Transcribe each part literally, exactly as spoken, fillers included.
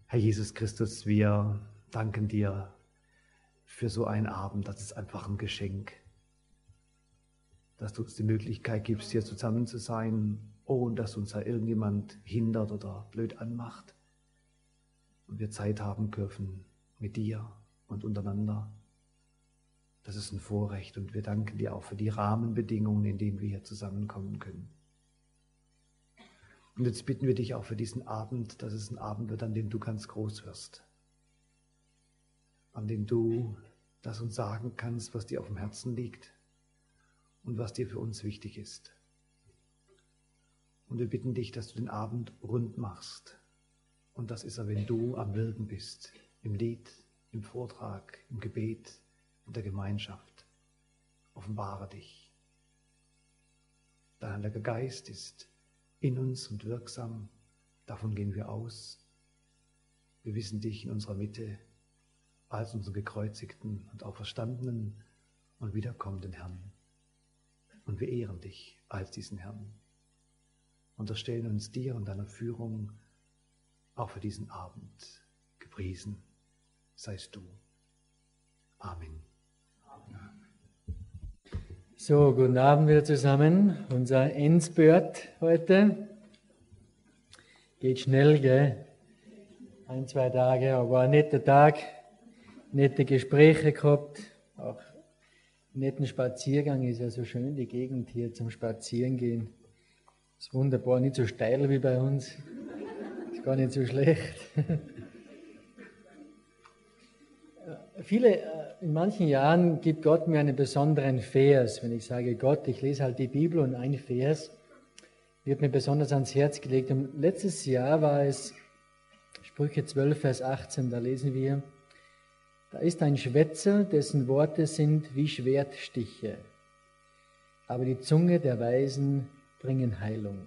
Herr Jesus Christus, wir danken dir für so einen Abend. Das ist einfach ein Geschenk, dass du uns die Möglichkeit gibst, hier zusammen zu sein, ohne dass uns da irgendjemand hindert oder blöd anmacht. Und wir Zeit haben dürfen mit dir und untereinander. Das ist ein Vorrecht und wir danken dir auch für die Rahmenbedingungen, in denen wir hier zusammenkommen können. Und jetzt bitten wir dich auch für diesen Abend, dass es ein Abend wird, an dem du ganz groß wirst. An dem du das uns sagen kannst, was dir auf dem Herzen liegt und was dir für uns wichtig ist. Und wir bitten dich, dass du den Abend rund machst. Und das ist er, wenn du am Wirken bist, im Lied, im Vortrag, im Gebet, in der Gemeinschaft. Offenbare dich. Dein Heiliger Geist ist in uns und wirksam. Davon gehen wir aus. Wir wissen dich in unserer Mitte als unseren gekreuzigten und auferstandenen und wiederkommenden Herrn. Und wir ehren dich als diesen Herrn. Unterstellen uns dir und deiner Führung auch für diesen Abend. Gepriesen seist du. Amen. So, guten Abend wieder zusammen. Unser Endspurt heute. Geht schnell, gell? Ein, zwei Tage, aber war ein netter Tag. Nette Gespräche gehabt. Auch netten Spaziergang, ist ja so schön, die Gegend hier zum Spazierengehen. Ist wunderbar, nicht so steil wie bei uns. Ist gar nicht so schlecht. Viele, in manchen Jahren gibt Gott mir einen besonderen Vers. Wenn ich sage Gott, ich lese halt die Bibel und ein Vers wird mir besonders ans Herz gelegt. Und letztes Jahr war es Sprüche zwölf, Vers achtzehn, da lesen wir: Da ist ein Schwätzer, dessen Worte sind wie Schwertstiche, aber die Zunge der Weisen bringen Heilung.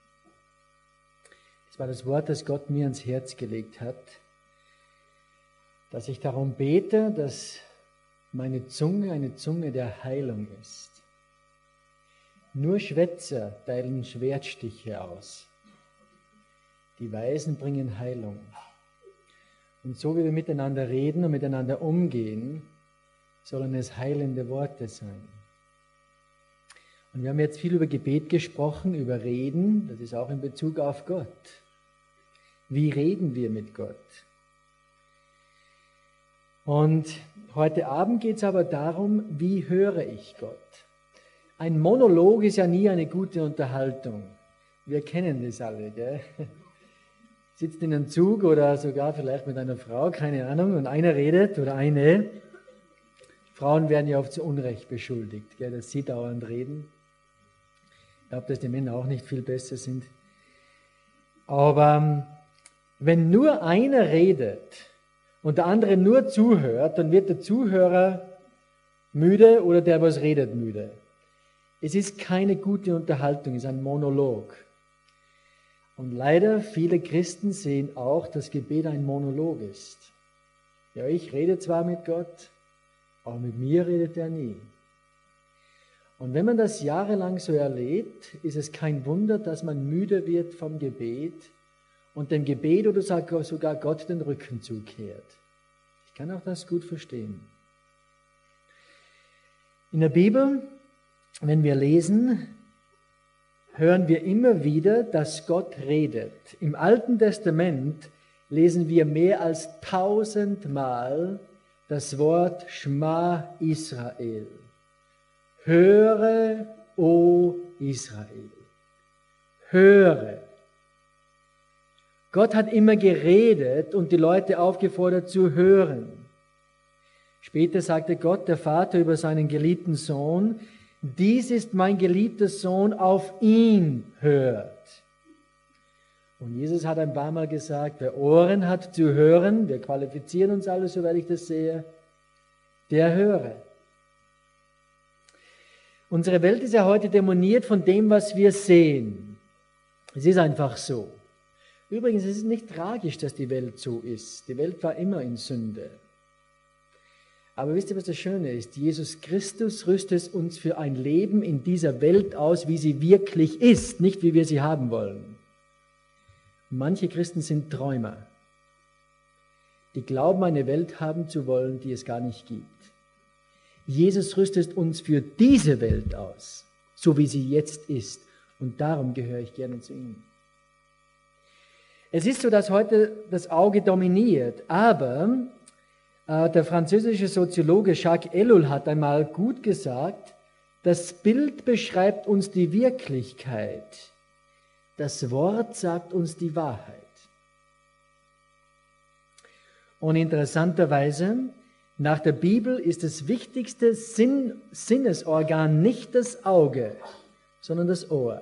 Das war das Wort, das Gott mir ans Herz gelegt hat, dass ich darum bete, dass meine Zunge eine Zunge der Heilung ist. Nur Schwätzer teilen Schwertstiche aus. Die Weisen bringen Heilung. Und so wie wir miteinander reden und miteinander umgehen, sollen es heilende Worte sein. Und wir haben jetzt viel über Gebet gesprochen, über Reden, das ist auch in Bezug auf Gott. Wie reden wir mit Gott? Und heute Abend geht es aber darum, wie höre ich Gott? Ein Monolog ist ja nie eine gute Unterhaltung. Wir kennen das alle, gell? Sitzt in einem Zug oder sogar vielleicht mit einer Frau, keine Ahnung, und einer redet oder eine. Frauen werden ja oft zu Unrecht beschuldigt, gell, dass sie dauernd reden. Ich glaube, dass die Männer auch nicht viel besser sind. Aber wenn nur einer redet und der andere nur zuhört, dann wird der Zuhörer müde oder der, was redet, müde. Es ist keine gute Unterhaltung, es ist ein Monolog. Und leider, viele Christen sehen auch, dass Gebet ein Monolog ist. Ja, ich rede zwar mit Gott, aber mit mir redet er nie. Und wenn man das jahrelang so erlebt, ist es kein Wunder, dass man müde wird vom Gebet und dem Gebet oder sogar Gott den Rücken zukehrt. Ich kann auch das gut verstehen. In der Bibel, wenn wir lesen, hören wir immer wieder, dass Gott redet. Im Alten Testament lesen wir mehr als tausendmal das Wort Schma Israel. Höre, o Israel. Höre. Gott hat immer geredet und die Leute aufgefordert zu hören. Später sagte Gott, der Vater, über seinen geliebten Sohn: Dies ist mein geliebter Sohn, auf ihn hört. Und Jesus hat ein paar Mal gesagt, wer Ohren hat zu hören, wir qualifizieren uns alle, soweit ich das sehe, der höre. Unsere Welt ist ja heute demoniert von dem, was wir sehen. Es ist einfach so. Übrigens, es ist nicht tragisch, dass die Welt so ist. Die Welt war immer in Sünde. Aber wisst ihr, was das Schöne ist? Jesus Christus rüstet uns für ein Leben in dieser Welt aus, wie sie wirklich ist, nicht wie wir sie haben wollen. Manche Christen sind Träumer. die glauben, eine Welt haben zu wollen, die es gar nicht gibt. Jesus rüstet uns für diese Welt aus, so wie sie jetzt ist. Und darum gehöre ich gerne zu ihm. Es ist so, dass heute das Auge dominiert, aber äh, der französische Soziologe Jacques Ellul hat einmal gut gesagt, das Bild beschreibt uns die Wirklichkeit, das Wort sagt uns die Wahrheit. Und interessanterweise, nach der Bibel ist das wichtigste Sinn, Sinnesorgan nicht das Auge, sondern das Ohr.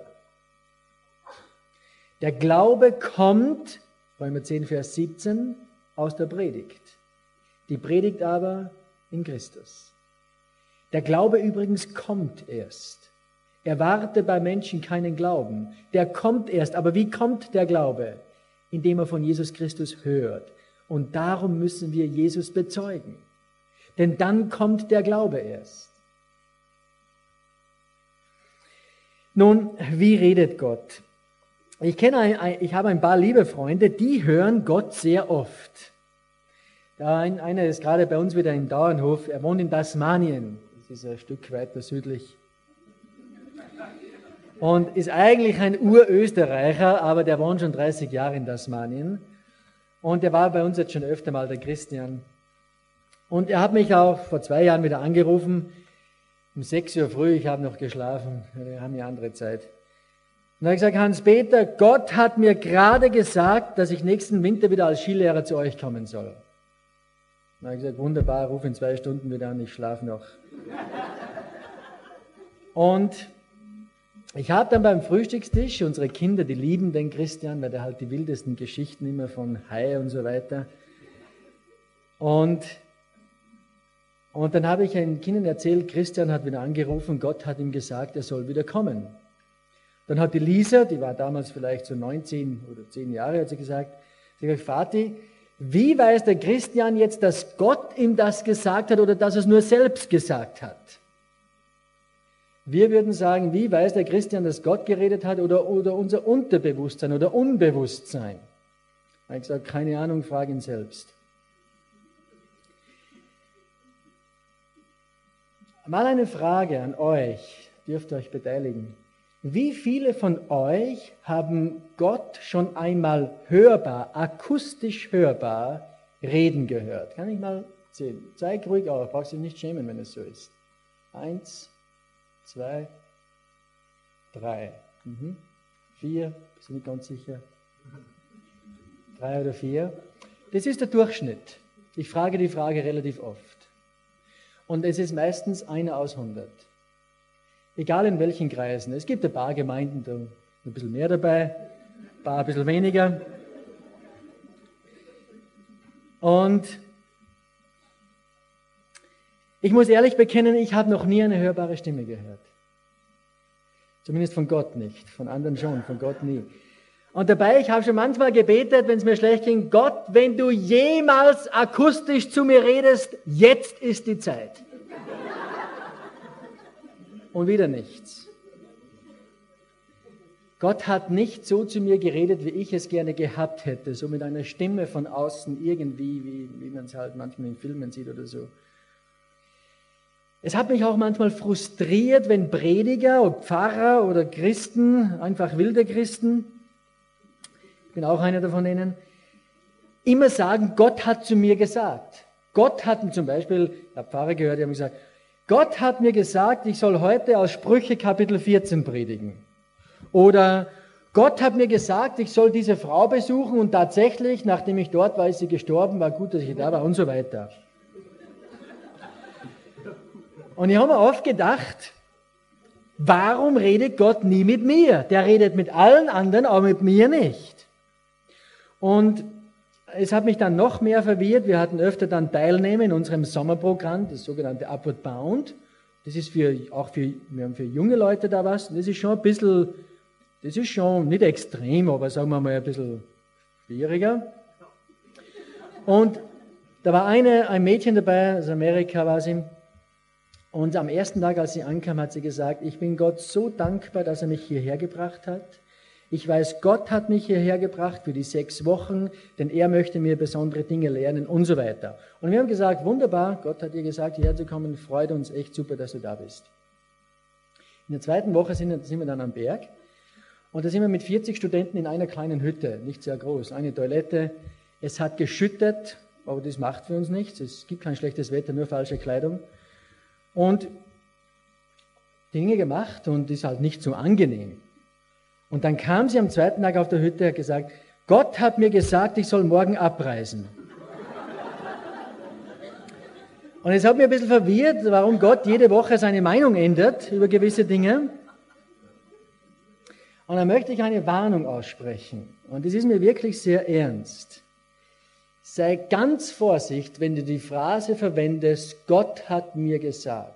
Der Glaube kommt, Römer zehn, Vers siebzehn, aus der Predigt. Die Predigt aber in Christus. Der Glaube übrigens kommt erst. Erwarte bei Menschen keinen Glauben. Der kommt erst. Aber wie kommt der Glaube? Indem er von Jesus Christus hört. Und darum müssen wir Jesus bezeugen. Denn dann kommt der Glaube erst. Nun, wie redet Gott? Ich kenne, ein, ich habe ein paar liebe Freunde, die hören Gott sehr oft. Da ein, einer ist gerade bei uns wieder im Dauernhof, er wohnt in Tasmanien, das ist ein Stück weiter südlich. Und ist eigentlich ein Urösterreicher, aber der wohnt schon dreißig Jahre in Tasmanien. Und der war bei uns jetzt schon öfter mal, der Christian. Und er hat mich auch vor zwei Jahren wieder angerufen, um sechs Uhr früh, ich habe noch geschlafen, wir haben ja andere Zeit. Und er hat gesagt, Hans-Peter, Gott hat mir gerade gesagt, dass ich nächsten Winter wieder als Skilehrer zu euch kommen soll. Und er hat gesagt, wunderbar, ruf in zwei Stunden wieder an, ich schlafe noch. Und ich habe dann beim Frühstückstisch, unsere Kinder, die lieben den Christian, weil der halt die wildesten Geschichten immer von Hai und so weiter. Und, und dann habe ich den Kindern erzählt, Christian hat wieder angerufen, Gott hat ihm gesagt, er soll wieder kommen. Dann hat die Lisa, die war damals vielleicht so neunzehn oder zehn Jahre, hat sie gesagt, sie hat gesagt, Vati, wie weiß der Christian jetzt, dass Gott ihm das gesagt hat oder dass er es nur selbst gesagt hat? Wir würden sagen, wie weiß der Christian, dass Gott geredet hat oder, oder unser Unterbewusstsein oder Unbewusstsein? Ich habe gesagt, keine Ahnung, frage ihn selbst. Mal eine Frage an euch, dürft ihr euch beteiligen. Wie viele von euch haben Gott schon einmal hörbar, akustisch hörbar reden gehört? Kann ich mal sehen? Zeig ruhig auf, brauchst dich nicht schämen, wenn es so ist. Eins, zwei, drei, mhm. vier, bist du nicht ganz sicher? Drei oder vier. Das ist der Durchschnitt. Ich frage die Frage relativ oft. Und es ist meistens einer aus hundert. Egal in welchen Kreisen. Es gibt ein paar Gemeinden, da ein bisschen mehr dabei, ein paar ein bisschen weniger. Und ich muss ehrlich bekennen, ich habe noch nie eine hörbare Stimme gehört. Zumindest von Gott nicht, von anderen schon, von Gott nie. Und dabei, ich habe schon manchmal gebetet, wenn es mir schlecht ging, Gott, wenn du jemals akustisch zu mir redest, jetzt ist die Zeit. Und wieder nichts. Gott hat nicht so zu mir geredet, wie ich es gerne gehabt hätte, so mit einer Stimme von außen irgendwie, wie, wie man es halt manchmal in Filmen sieht oder so. Es hat mich auch manchmal frustriert, wenn Prediger oder Pfarrer oder Christen, einfach wilde Christen, ich bin auch einer davon denen, immer sagen, Gott hat zu mir gesagt. Gott hat zum Beispiel, ich habe Pfarrer gehört, die haben gesagt, Gott hat mir gesagt, ich soll heute aus Sprüche Kapitel vierzehn predigen. Oder Gott hat mir gesagt, ich soll diese Frau besuchen und tatsächlich, nachdem ich dort war, ist sie gestorben, war gut, dass ich da war und so weiter. Und ich habe mir oft gedacht, warum redet Gott nie mit mir? Der redet mit allen anderen, aber mit mir nicht. Und es hat mich dann noch mehr verwirrt. Wir hatten öfter dann Teilnehmer in unserem Sommerprogramm, das sogenannte Upward Bound. Das ist für, auch für, wir haben für junge Leute da was. Und das ist schon ein bisschen, das ist schon nicht extrem, aber sagen wir mal ein bisschen schwieriger. Und da war eine, ein Mädchen dabei, aus Amerika war sie. Und am ersten Tag, als sie ankam, hat sie gesagt, ich bin Gott so dankbar, dass er mich hierher gebracht hat. Ich weiß, Gott hat mich hierher gebracht für die sechs Wochen, denn er möchte mir besondere Dinge lernen und so weiter. Und wir haben gesagt, wunderbar, Gott hat dir gesagt, hierher zu kommen, freut uns echt super, dass du da bist. In der zweiten Woche sind, sind wir dann am Berg und da sind wir mit vierzig Studenten in einer kleinen Hütte, nicht sehr groß, eine Toilette. Es hat geschüttet, aber das macht für uns nichts. Es gibt kein schlechtes Wetter, nur falsche Kleidung. Und Dinge gemacht und ist halt nicht so angenehm. Und dann kam sie am zweiten Tag auf der Hütte und hat gesagt, Gott hat mir gesagt, ich soll morgen abreisen. Und es hat mich ein bisschen verwirrt, warum Gott jede Woche seine Meinung ändert über gewisse Dinge. Und dann möchte ich eine Warnung aussprechen. Und das ist mir wirklich sehr ernst. Sei ganz vorsichtig, wenn du die Phrase verwendest, Gott hat mir gesagt.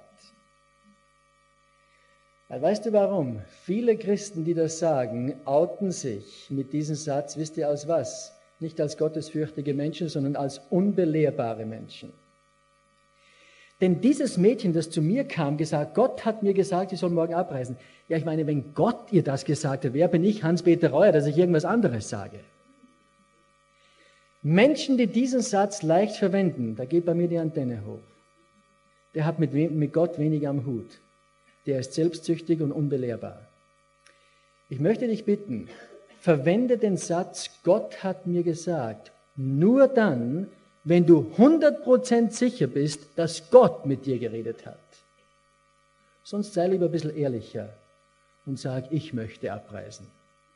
Weil weißt du warum? Viele Christen, die das sagen, outen sich mit diesem Satz, wisst ihr aus was? Nicht als gottesfürchtige Menschen, sondern als unbelehrbare Menschen. Denn dieses Mädchen, das zu mir kam, gesagt, Gott hat mir gesagt, ich soll morgen abreisen. Ja, ich meine, wenn Gott ihr das gesagt hat, wer bin ich, Hans-Peter Reuer, dass ich irgendwas anderes sage? Menschen, die diesen Satz leicht verwenden, da geht bei mir die Antenne hoch. Der hat mit, mit Gott weniger am Hut. Der ist selbstsüchtig und unbelehrbar. Ich möchte dich bitten, verwende den Satz, Gott hat mir gesagt, nur dann, wenn du hundert Prozent sicher bist, dass Gott mit dir geredet hat. Sonst sei lieber ein bisschen ehrlicher und sag, ich möchte abreisen.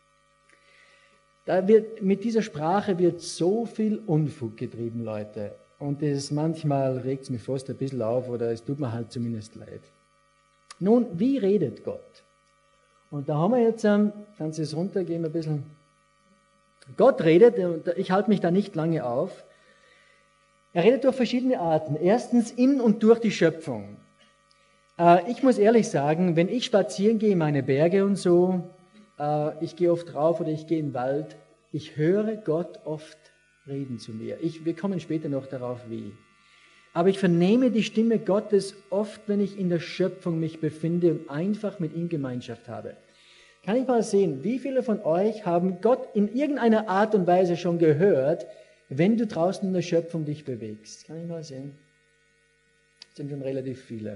Da wird, mit dieser Sprache wird so viel Unfug getrieben, Leute. Und das manchmal regt es mich fast ein bisschen auf oder es tut mir halt zumindest leid. Nun, wie redet Gott? Und da haben wir jetzt, ähm, kannst du es runtergehen ein bisschen. Gott redet, und ich halte mich da nicht lange auf. Er redet durch verschiedene Arten. Erstens in und durch die Schöpfung. Äh, ich muss ehrlich sagen, wenn ich spazieren gehe in meine Berge und so, äh, ich gehe oft rauf oder ich gehe in den Wald, ich höre Gott oft reden zu mir. Ich, wir kommen später noch darauf, wie. Aber ich vernehme die Stimme Gottes oft, wenn ich in der Schöpfung mich befinde und einfach mit ihm Gemeinschaft habe. Kann ich mal sehen, wie viele von euch haben Gott in irgendeiner Art und Weise schon gehört, wenn du draußen in der Schöpfung dich bewegst? Kann ich mal sehen? Das sind schon relativ viele.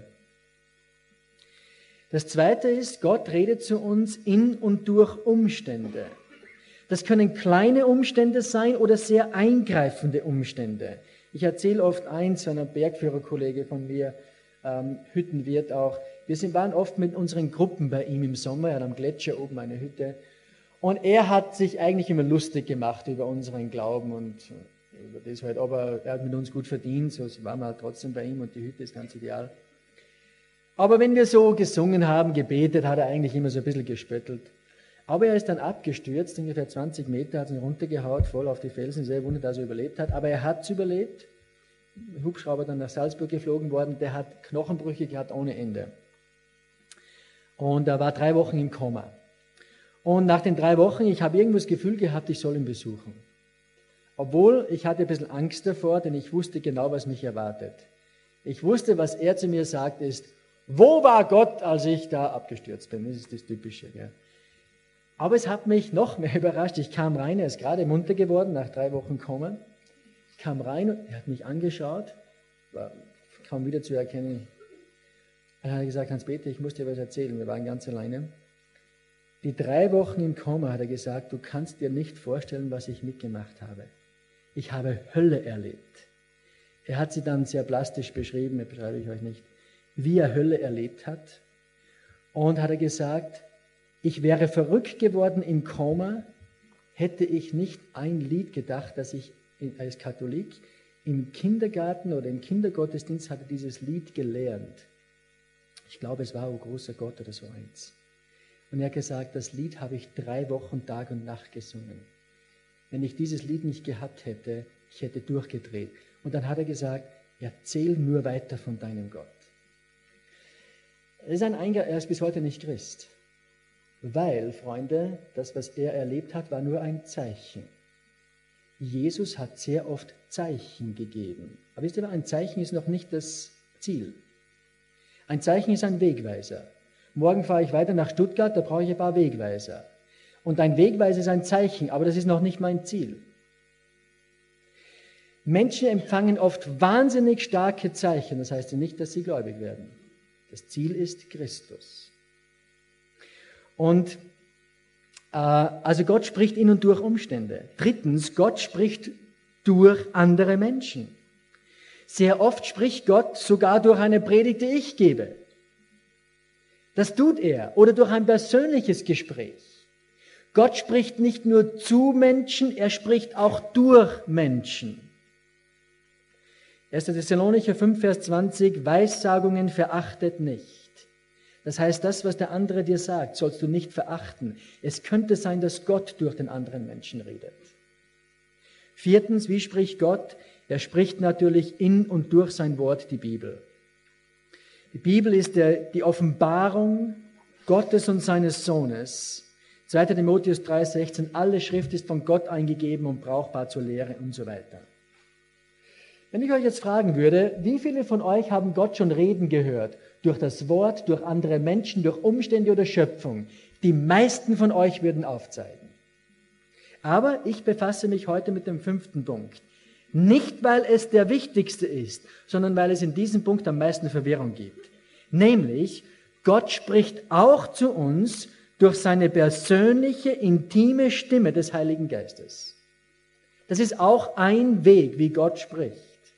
Das Zweite ist, Gott redet zu uns in und durch Umstände. Das können kleine Umstände sein oder sehr eingreifende Umstände. Ich erzähle oft eins, einer Bergführerkollege von mir, ähm, Hüttenwirt auch. Wir sind, waren oft mit unseren Gruppen bei ihm im Sommer, er hat am Gletscher oben eine Hütte. Und er hat sich eigentlich immer lustig gemacht über unseren Glauben und über das halt, aber er hat mit uns gut verdient, so waren wir halt trotzdem bei ihm und die Hütte ist ganz ideal. Aber wenn wir so gesungen haben, gebetet, hat er eigentlich immer so ein bisschen gespöttelt. Aber er ist dann abgestürzt, ungefähr zwanzig Meter, hat ihn runtergehaut, voll auf die Felsen, sehr wundert, dass er überlebt hat. Aber er hat es überlebt. Hubschrauber dann nach Salzburg geflogen worden, der hat Knochenbrüche gehabt ohne Ende. Und er war drei Wochen im Koma. Und nach den drei Wochen, ich habe irgendwo das Gefühl gehabt, ich soll ihn besuchen. Obwohl, ich hatte ein bisschen Angst davor, denn ich wusste genau, was mich erwartet. Ich wusste, was er zu mir sagt, ist, wo war Gott, als ich da abgestürzt bin? Das ist das Typische. Gell? Aber es hat mich noch mehr überrascht. Ich kam rein, er ist gerade munter geworden, nach drei Wochen Koma. Ich kam rein und er hat mich angeschaut, war kaum wieder zu erkennen. Dann hat er gesagt, Hans-Peter, ich muss dir was erzählen, wir waren ganz alleine. Die drei Wochen im Koma, hat er gesagt, du kannst dir nicht vorstellen, was ich mitgemacht habe. Ich habe Hölle erlebt. Er hat sie dann sehr plastisch beschrieben, das beschreibe ich euch nicht, wie er Hölle erlebt hat. Und hat er gesagt, ich wäre verrückt geworden im Koma, hätte ich nicht ein Lied gedacht, das ich als Katholik im Kindergarten oder im Kindergottesdienst hatte dieses Lied gelernt. Ich glaube, es war O großer Gott oder so eins. Und er hat gesagt, das Lied habe ich drei Wochen Tag und Nacht gesungen. Wenn ich dieses Lied nicht gehabt hätte, ich hätte durchgedreht. Und dann hat er gesagt, erzähl nur weiter von deinem Gott. Er ist, ein Einge- er ist bis heute nicht Christ. Weil, Freunde, das, was er erlebt hat, war nur ein Zeichen. Jesus hat sehr oft Zeichen gegeben. Aber wisst ihr, ein Zeichen ist noch nicht das Ziel. Ein Zeichen ist ein Wegweiser. Morgen fahre ich weiter nach Stuttgart, da brauche ich ein paar Wegweiser. Und ein Wegweiser ist ein Zeichen, aber das ist noch nicht mein Ziel. Menschen empfangen oft wahnsinnig starke Zeichen, das heißt nicht, dass sie gläubig werden. Das Ziel ist Christus. Und äh, also Gott spricht in und durch Umstände. Drittens, Gott spricht durch andere Menschen. Sehr oft spricht Gott sogar durch eine Predigt, die ich gebe. Das tut er. Oder durch ein persönliches Gespräch. Gott spricht nicht nur zu Menschen, er spricht auch durch Menschen. erster Thessalonicher fünf, Vers zwanzig, Weissagungen verachtet nicht. Das heißt, das, was der andere dir sagt, sollst du nicht verachten. Es könnte sein, dass Gott durch den anderen Menschen redet. Viertens, wie spricht Gott? Er spricht natürlich in und durch sein Wort, die Bibel. Die Bibel ist der, die Offenbarung Gottes und seines Sohnes. zweiter Timotheus drei, sechzehn, alle Schrift ist von Gott eingegeben und brauchbar zur Lehre und so weiter. Wenn ich euch jetzt fragen würde, wie viele von euch haben Gott schon reden gehört? Durch das Wort, durch andere Menschen, durch Umstände oder Schöpfung? Die meisten von euch würden aufzeigen. Aber ich befasse mich heute mit dem fünften Punkt. Nicht, weil es der wichtigste ist, sondern weil es in diesem Punkt am meisten Verwirrung gibt. Nämlich, Gott spricht auch zu uns durch seine persönliche, intime Stimme des Heiligen Geistes. Das ist auch ein Weg, wie Gott spricht.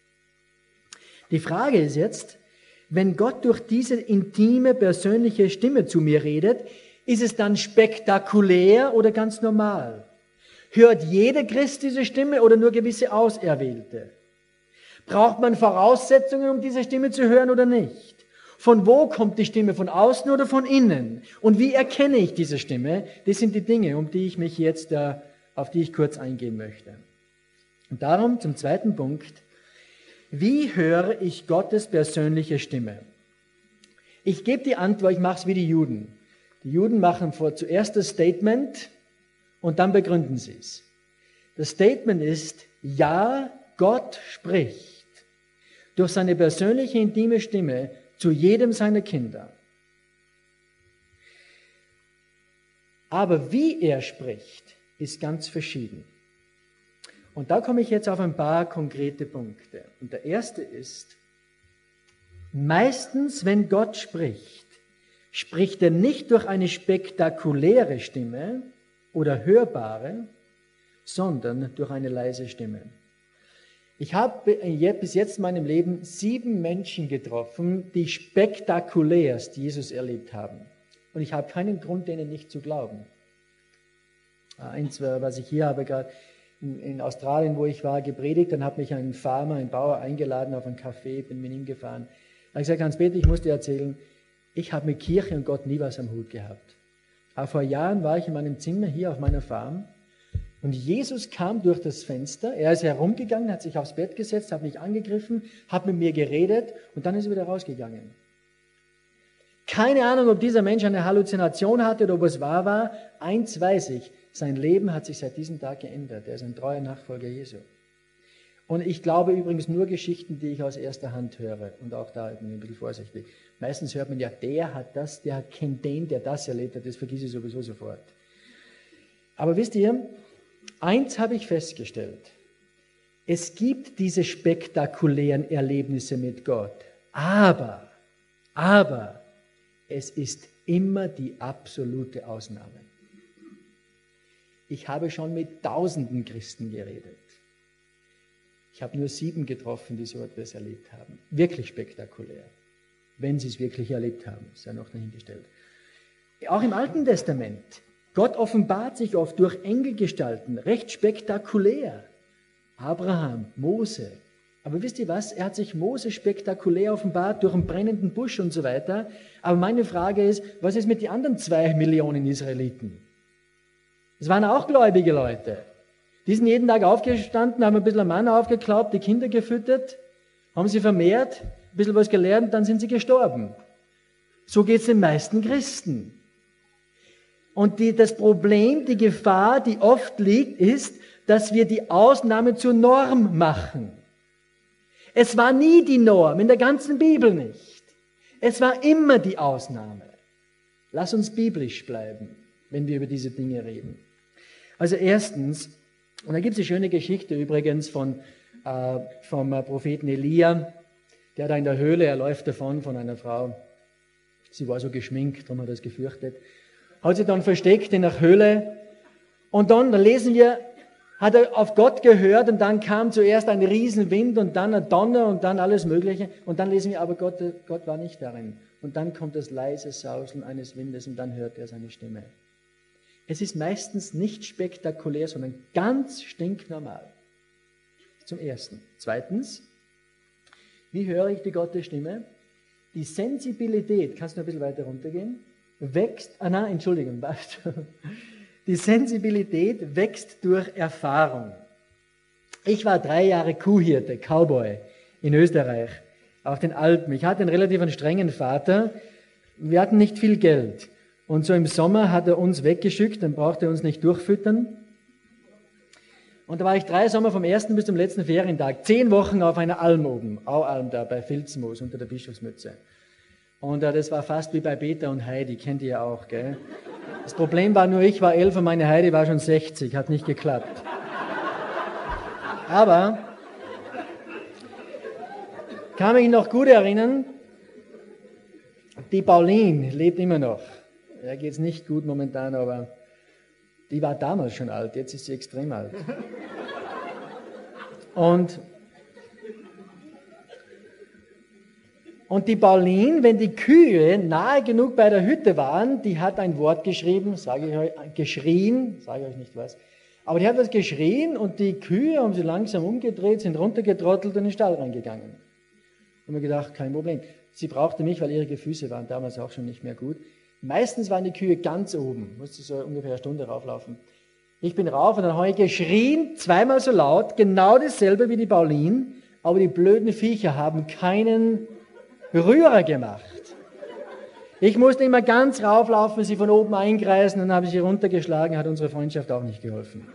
Die Frage ist jetzt, wenn Gott durch diese intime, persönliche Stimme zu mir redet, ist es dann spektakulär oder ganz normal? Hört jeder Christ diese Stimme oder nur gewisse Auserwählte? Braucht man Voraussetzungen, um diese Stimme zu hören oder nicht? Von wo kommt die Stimme? Von außen oder von innen? Und wie erkenne ich diese Stimme? Das sind die Dinge, um die ich mich jetzt, auf die ich kurz eingehen möchte. Und darum zum zweiten Punkt. Wie höre ich Gottes persönliche Stimme? Ich gebe die Antwort, ich mache es wie die Juden. Die Juden machen vor zuerst das Statement und dann begründen sie es. Das Statement ist, ja, Gott spricht durch seine persönliche, intime Stimme zu jedem seiner Kinder. Aber wie er spricht, ist ganz verschieden. Und da komme ich jetzt auf ein paar konkrete Punkte. Und der erste ist, meistens, wenn Gott spricht, spricht er nicht durch eine spektakuläre Stimme oder hörbare, sondern durch eine leise Stimme. Ich habe bis jetzt in meinem Leben sieben Menschen getroffen, die spektakulärst Jesus erlebt haben. Und ich habe keinen Grund, denen nicht zu glauben. Eins, was ich hier habe gerade in, in Australien, wo ich war, gepredigt, dann hat mich ein Farmer, ein Bauer eingeladen auf einen Café, bin mit ihm gefahren. Da habe ich gesagt, Hans-Peter, ich muss dir erzählen, ich habe mit Kirche und Gott nie was am Hut gehabt. Aber vor Jahren war ich in meinem Zimmer hier auf meiner Farm und Jesus kam durch das Fenster, er ist herumgegangen, hat sich aufs Bett gesetzt, hat mich angegriffen, hat mit mir geredet und dann ist er wieder rausgegangen. Keine Ahnung, ob dieser Mensch eine Halluzination hatte oder ob es wahr war. Eins weiß ich, sein Leben hat sich seit diesem Tag geändert. Er ist ein treuer Nachfolger Jesu. Und ich glaube übrigens nur Geschichten, die ich aus erster Hand höre. Und auch da bin ich ein bisschen vorsichtig. Meistens hört man ja, der hat das, der kennt den, der das erlebt hat. Das vergesse ich sowieso sofort. Aber wisst ihr, eins habe ich festgestellt. Es gibt diese spektakulären Erlebnisse mit Gott. Aber, aber, es ist immer die absolute Ausnahme. Ich habe schon mit tausenden Christen geredet. Ich habe nur sieben getroffen, die so etwas erlebt haben. Wirklich spektakulär. Wenn sie es wirklich erlebt haben, ist ja noch dahingestellt. Auch im Alten Testament. Gott offenbart sich oft durch Engelgestalten, recht spektakulär. Abraham, Mose. Aber wisst ihr was? Er hat sich Mose spektakulär offenbart durch einen brennenden Busch und so weiter. Aber meine Frage ist, was ist mit den anderen zwei Millionen Israeliten? Es waren auch gläubige Leute. Die sind jeden Tag aufgestanden, haben ein bisschen Mann aufgeklaubt, die Kinder gefüttert, haben sie vermehrt, ein bisschen was gelernt, dann sind sie gestorben. So geht es den meisten Christen. Und die, das Problem, die Gefahr, die oft liegt, ist, dass wir die Ausnahme zur Norm machen. Es war nie die Norm, in der ganzen Bibel nicht. Es war immer die Ausnahme. Lass uns biblisch bleiben. wenn wir über diese Dinge reden. Also erstens, und da gibt es eine schöne Geschichte übrigens von, äh, vom Propheten Elia, der da in der Höhle, er läuft davon von einer Frau, sie war so geschminkt, darum hat er es gefürchtet, hat sie dann versteckt in der Höhle und dann, da lesen wir, hat er auf Gott gehört und dann kam zuerst ein Riesenwind und dann ein Donner und dann alles Mögliche und dann lesen wir, aber Gott, Gott war nicht darin. Und dann kommt das leise Sauseln eines Windes und dann hört er seine Stimme. Es ist meistens nicht spektakulär, sondern ganz stinknormal. Zum Ersten. Zweitens, wie höre ich die Gottes Stimme? Die Sensibilität, kannst du noch ein bisschen weiter runtergehen, wächst, ah nein, Entschuldigung, weißt du, die Sensibilität wächst durch Erfahrung. Ich war drei Jahre Kuhhirte, Cowboy in Österreich, auf den Alpen. Ich hatte einen relativ einen strengen Vater. Wir hatten nicht viel Geld. Und so im Sommer hat er uns weggeschickt, dann brauchte er uns nicht durchfüttern. Und da war ich drei Sommer vom ersten bis zum letzten Ferientag, zehn Wochen auf einer Alm oben, Aualm da bei Filzmoos unter der Bischofsmütze. Und äh, das war fast wie bei Peter und Heidi, kennt ihr ja auch, gell? Das Problem war nur, ich war elf und meine Heidi war schon sechzig, hat nicht geklappt. Aber kann mich noch gut erinnern, die Pauline lebt immer noch. Ja, geht's nicht gut momentan, aber die war damals schon alt, jetzt ist sie extrem alt. Und, und die Pauline, wenn die Kühe nahe genug bei der Hütte waren, die hat ein Wort geschrieben, sage ich euch, geschrien, sage ich euch nicht was, aber die hat was geschrien und die Kühe haben sie langsam umgedreht, sind runtergetrottelt und in den Stall reingegangen. Und mir gedacht, kein Problem. Sie brauchte mich, weil ihre Füße waren damals auch schon nicht mehr gut. Meistens waren die Kühe ganz oben, musste so ungefähr eine Stunde rauflaufen. Ich bin rauf und dann habe ich geschrien, zweimal so laut, genau dasselbe wie die Pauline, aber die blöden Viecher haben keinen Rührer gemacht. Ich musste immer ganz rauflaufen, sie von oben einkreisen, dann habe ich sie runtergeschlagen, hat unsere Freundschaft auch nicht geholfen.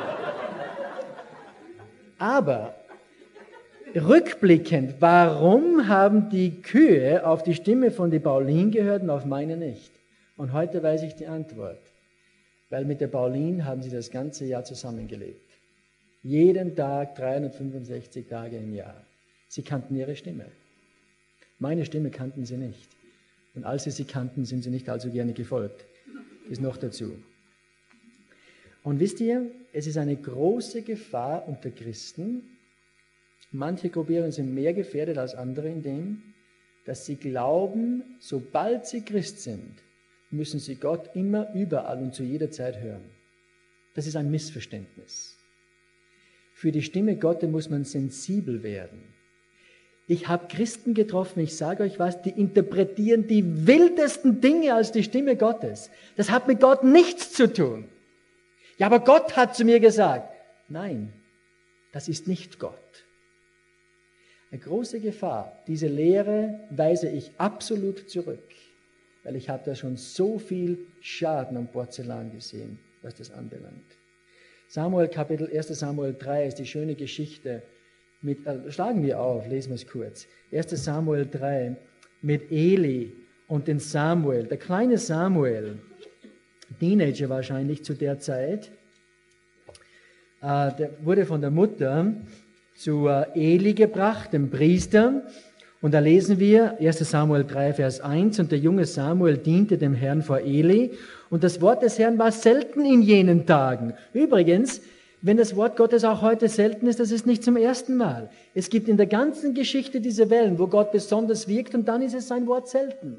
Aber rückblickend, warum haben die Kühe auf die Stimme von der Pauline gehört und auf meine nicht? Und heute weiß ich die Antwort. Weil mit der Pauline haben sie das ganze Jahr zusammengelebt. Jeden Tag, dreihundertfünfundsechzig Tage im Jahr. Sie kannten ihre Stimme. Meine Stimme kannten sie nicht. Und als sie sie kannten, sind sie nicht allzu gerne gefolgt. Das noch dazu. Und wisst ihr, es ist eine große Gefahr unter Christen. Manche Gruppierungen sind mehr gefährdet als andere in dem, dass sie glauben, sobald sie Christ sind, müssen sie Gott immer überall und zu jeder Zeit hören. Das ist ein Missverständnis. Für die Stimme Gottes muss man sensibel werden. Ich habe Christen getroffen, ich sage euch was, die interpretieren die wildesten Dinge als die Stimme Gottes. Das hat mit Gott nichts zu tun. Ja, aber Gott hat zu mir gesagt, nein, das ist nicht Gott. Eine große Gefahr, diese Lehre weise ich absolut zurück, weil ich habe da schon so viel Schaden am Porzellan gesehen, was das anbelangt. Samuel Kapitel, erster Samuel drei ist die schöne Geschichte mit, äh, schlagen wir auf, lesen wir es kurz. erster Samuel drei mit Eli und den Samuel, der kleine Samuel, Teenager wahrscheinlich zu der Zeit, äh, der wurde von der Mutter zu Eli gebracht, dem Priester. Und da lesen wir erster Samuel drei, Vers eins, und der junge Samuel diente dem Herrn vor Eli. Und das Wort des Herrn war selten in jenen Tagen. Übrigens, wenn das Wort Gottes auch heute selten ist, das ist nicht zum ersten Mal. Es gibt in der ganzen Geschichte diese Wellen, wo Gott besonders wirkt, und dann ist es sein Wort selten.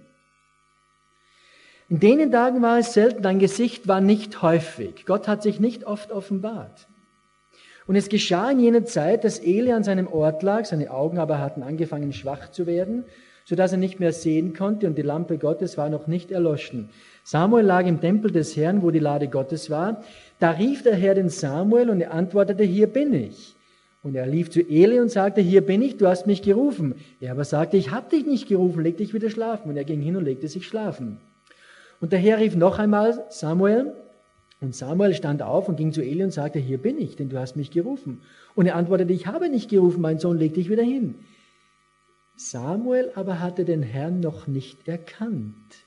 In denen Tagen war es selten, ein Gesicht war nicht häufig. Gott hat sich nicht oft offenbart. Und es geschah in jener Zeit, dass Eli an seinem Ort lag, seine Augen aber hatten angefangen schwach zu werden, sodass er nicht mehr sehen konnte und die Lampe Gottes war noch nicht erloschen. Samuel lag im Tempel des Herrn, wo die Lade Gottes war. Da rief der Herr den Samuel und er antwortete, hier bin ich. Und er lief zu Eli und sagte, hier bin ich, du hast mich gerufen. Er aber sagte, ich habe dich nicht gerufen, leg dich wieder schlafen. Und er ging hin und legte sich schlafen. Und der Herr rief noch einmal Samuel. Und Samuel stand auf und ging zu Eli und sagte, hier bin ich, denn du hast mich gerufen. Und er antwortete, ich habe nicht gerufen, mein Sohn, leg dich wieder hin. Samuel aber hatte den Herrn noch nicht erkannt,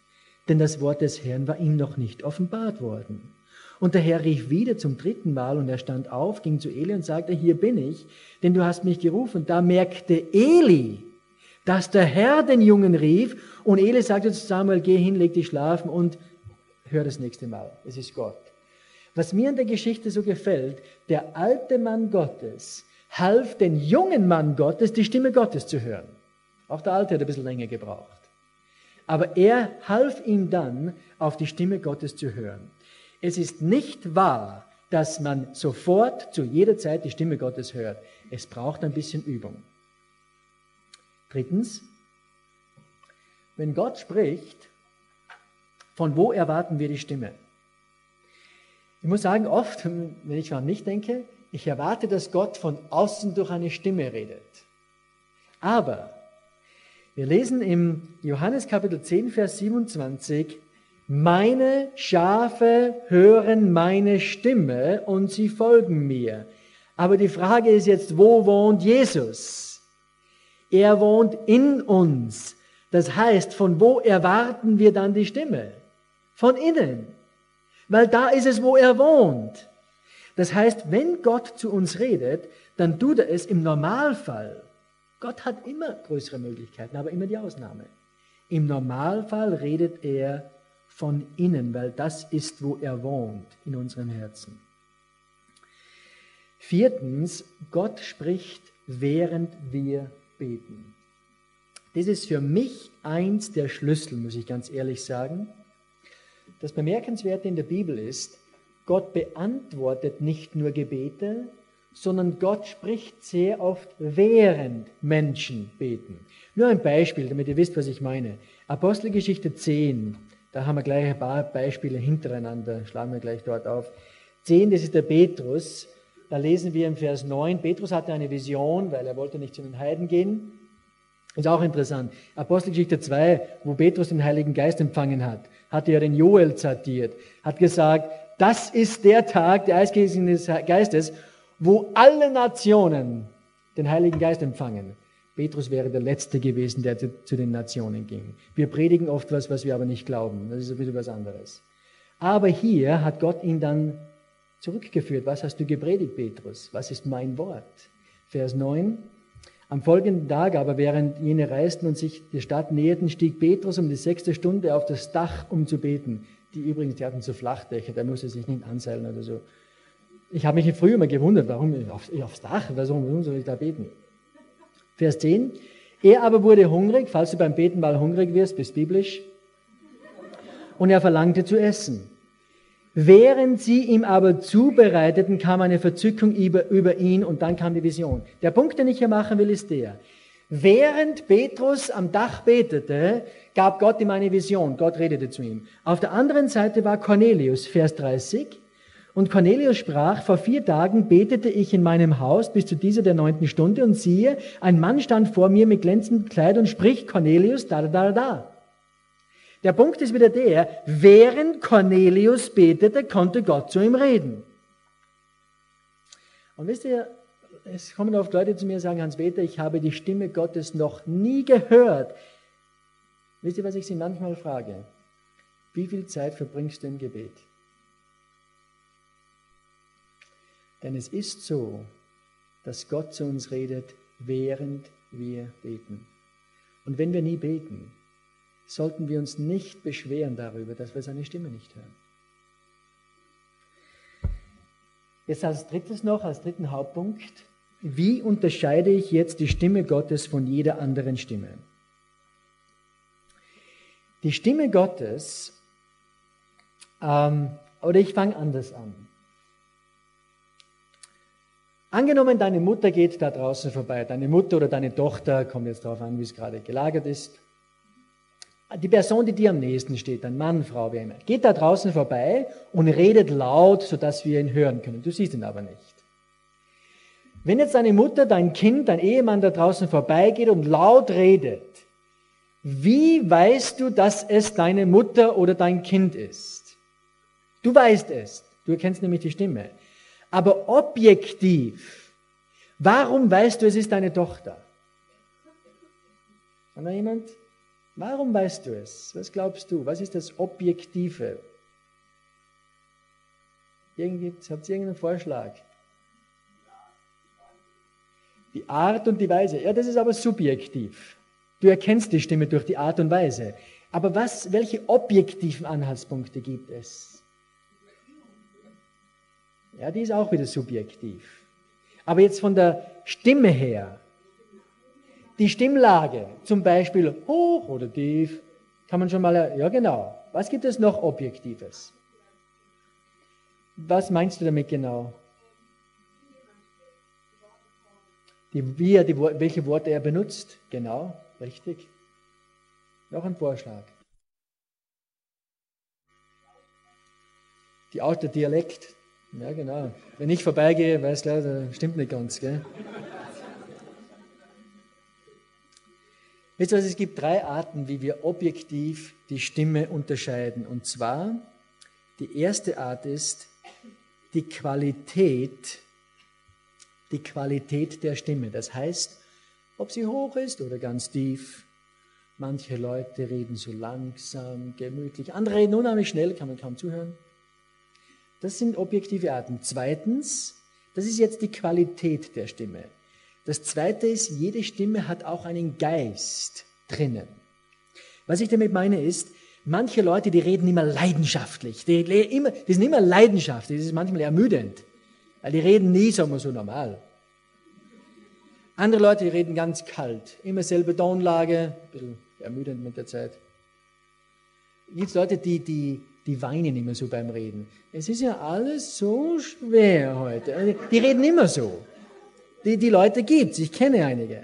denn das Wort des Herrn war ihm noch nicht offenbart worden. Und der Herr rief wieder zum dritten Mal und er stand auf, ging zu Eli und sagte, hier bin ich, denn du hast mich gerufen. Da merkte Eli, dass der Herr den Jungen rief und Eli sagte zu Samuel, geh hin, leg dich schlafen und hör das nächste Mal. Es ist Gott. Was mir an der Geschichte so gefällt, der alte Mann Gottes half den jungen Mann Gottes, die Stimme Gottes zu hören. Auch der Alte hat ein bisschen länger gebraucht. Aber er half ihm dann, auf die Stimme Gottes zu hören. Es ist nicht wahr, dass man sofort zu jeder Zeit die Stimme Gottes hört. Es braucht ein bisschen Übung. Drittens, wenn Gott spricht, von wo erwarten wir die Stimme? Ich muss sagen, oft, wenn ich an mich denke, ich erwarte, dass Gott von außen durch eine Stimme redet. Aber wir lesen im Johannes Kapitel zehn, Vers siebenundzwanzig, meine Schafe hören meine Stimme und sie folgen mir. Aber die Frage ist jetzt, wo wohnt Jesus? Er wohnt in uns. Das heißt, von wo erwarten wir dann die Stimme? Von innen. Weil da ist es, wo er wohnt. Das heißt, wenn Gott zu uns redet, dann tut er es im Normalfall. Gott hat immer größere Möglichkeiten, aber immer die Ausnahme. Im Normalfall redet er von innen, weil das ist, wo er wohnt, in unserem Herzen. Viertens, Gott spricht, während wir beten. Das ist für mich eins der Schlüssel, muss ich ganz ehrlich sagen. Das Bemerkenswerte in der Bibel ist, Gott beantwortet nicht nur Gebete, sondern Gott spricht sehr oft, während Menschen beten. Nur ein Beispiel, damit ihr wisst, was ich meine. Apostelgeschichte zehn, da haben wir gleich ein paar Beispiele hintereinander, schlagen wir gleich dort auf. zehn, das ist der Petrus, da lesen wir im Vers neun, Petrus hatte eine Vision, weil er wollte nicht zu den Heiden gehen. Ist auch interessant. Apostelgeschichte zwei, wo Petrus den Heiligen Geist empfangen hat, hatte er den Joel zitiert, hat gesagt, das ist der Tag der Eisgießung des Geistes, wo alle Nationen den Heiligen Geist empfangen. Petrus wäre der Letzte gewesen, der zu, zu den Nationen ging. Wir predigen oft was, was wir aber nicht glauben. Das ist ein bisschen was anderes. Aber hier hat Gott ihn dann zurückgeführt. Was hast du gepredigt, Petrus? Was ist mein Wort? Vers neun. Am folgenden Tag aber, während jene reisten und sich der Stadt näherten, stieg Petrus um die sechste Stunde auf das Dach, um zu beten. Die übrigens, die hatten so Flachdächer, da musste sich nicht anseilen oder so. Ich habe mich früher immer gewundert, warum auf, aufs Dach, warum soll ich da beten? Vers zehn. Er aber wurde hungrig, falls du beim Beten mal hungrig wirst, bist biblisch, und er verlangte zu essen. Während sie ihm aber zubereiteten, kam eine Verzückung über, über ihn und dann kam die Vision. Der Punkt, den ich hier machen will, ist der. Während Petrus am Dach betete, gab Gott ihm eine Vision. Gott redete zu ihm. Auf der anderen Seite war Cornelius, Vers dreißig. Und Cornelius sprach, vor vier Tagen betete ich in meinem Haus bis zu dieser der neunten Stunde und siehe, ein Mann stand vor mir mit glänzendem Kleid und spricht, Cornelius, da, da, da, da. Der Punkt ist wieder der, während Cornelius betete, konnte Gott zu ihm reden. Und wisst ihr, es kommen oft Leute zu mir und sagen, Hans-Peter, ich habe die Stimme Gottes noch nie gehört. Wisst ihr, was ich sie manchmal frage? Wie viel Zeit verbringst du im Gebet? Denn es ist so, dass Gott zu uns redet, während wir beten. Und wenn wir nie beten, sollten wir uns nicht beschweren darüber, dass wir seine Stimme nicht hören. Jetzt als drittes noch, als dritten Hauptpunkt, wie unterscheide ich jetzt die Stimme Gottes von jeder anderen Stimme? Die Stimme Gottes, ähm, oder ich fange anders an. Angenommen, deine Mutter geht da draußen vorbei, deine Mutter oder deine Tochter, kommt jetzt darauf an, wie es gerade gelagert ist, die Person, die dir am nächsten steht, ein Mann, Frau, wie immer, geht da draußen vorbei und redet laut, sodass wir ihn hören können. Du siehst ihn aber nicht. Wenn jetzt deine Mutter, dein Kind, dein Ehemann da draußen vorbeigeht und laut redet, wie weißt du, dass es deine Mutter oder dein Kind ist? Du weißt es. Du erkennst nämlich die Stimme. Aber objektiv, warum weißt du, es ist deine Tochter? Kann da jemand? Warum weißt du es? Was glaubst du? Was ist das Objektive? Irgendwie, habt ihr irgendeinen Vorschlag? Die Art und die Weise. Ja, das ist aber subjektiv. Du erkennst die Stimme durch die Art und Weise. Aber was, welche objektiven Anhaltspunkte gibt es? Ja, die ist auch wieder subjektiv. Aber jetzt von der Stimme her, die Stimmlage, zum Beispiel hoch oder tief, kann man schon mal, ja genau. Was gibt es noch Objektives? Was meinst du damit genau? Die, wie er die, welche Worte er benutzt? Genau, richtig. Noch ein Vorschlag. Die alte Dialekt. Ja, genau. Wenn ich vorbeigehe, weißt du, das stimmt nicht ganz, gell? Wisst ihr was, es gibt drei Arten, wie wir objektiv die Stimme unterscheiden. Und zwar, die erste Art ist die Qualität, die Qualität der Stimme. Das heißt, ob sie hoch ist oder ganz tief. Manche Leute reden so langsam, gemütlich. Andere reden unheimlich schnell, kann man kaum zuhören. Das sind objektive Arten. Zweitens, das ist jetzt die Qualität der Stimme. Das Zweite ist, jede Stimme hat auch einen Geist drinnen. Was ich damit meine ist, manche Leute, die reden immer leidenschaftlich. Die, immer, die sind immer leidenschaftlich. Das ist manchmal ermüdend. Weil die reden nie, sagen wir so, normal. Andere Leute, die reden ganz kalt. Immer selbe Tonlage. Ein bisschen ermüdend mit der Zeit. Jetzt Leute, die, die, die weinen immer so beim Reden. Es ist ja alles so schwer heute. Die reden immer so. Die, die Leute gibt's. Ich kenne einige.